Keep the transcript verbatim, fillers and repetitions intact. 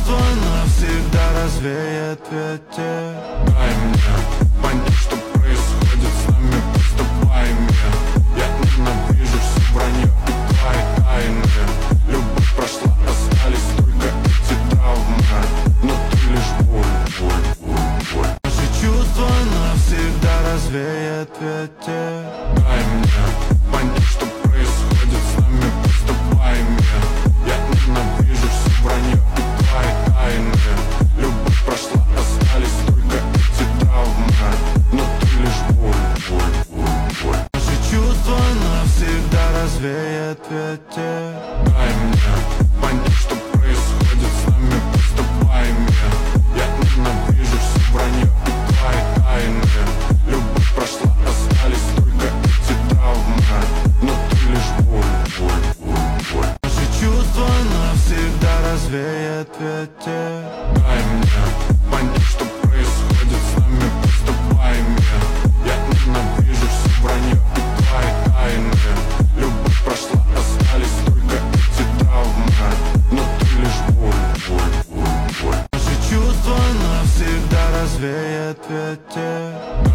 чувства навсегда развеет ветер. Дай мне понять, что происходит с нами, просто пойми. Я ненавижу все вранье и твои тайны. Любовь прошла, остались только эти травмы. Но ты лишь боль, боль, боль, боль. Наши чувства навсегда развеет ветер. Дай мне понять, что происходит с нами, просто пойми. Я ненавижу все вранье и твои тайны. Любовь прошла, остались только эти травмы. Но ты лишь боль, боль, боль, боль. Наши чувства навсегда развеет ветер. Дай мне понять, что происходит с нами, просто пойми. Я ненавижу все вранье и твои тайны. Любовь прошла, остались только эти травмы. Но ты лишь боль, боль, боль, боль. Наши чувства навсегда развеет ветер. Дай мне понять, что происходит с нами, просто пойми. Я ненавижу все вранье и твои тайны. Любовь прошла, остались только эти травмы. Но ты лишь боль, боль, боль, боль. Наши чувства навсегда развеет ветер.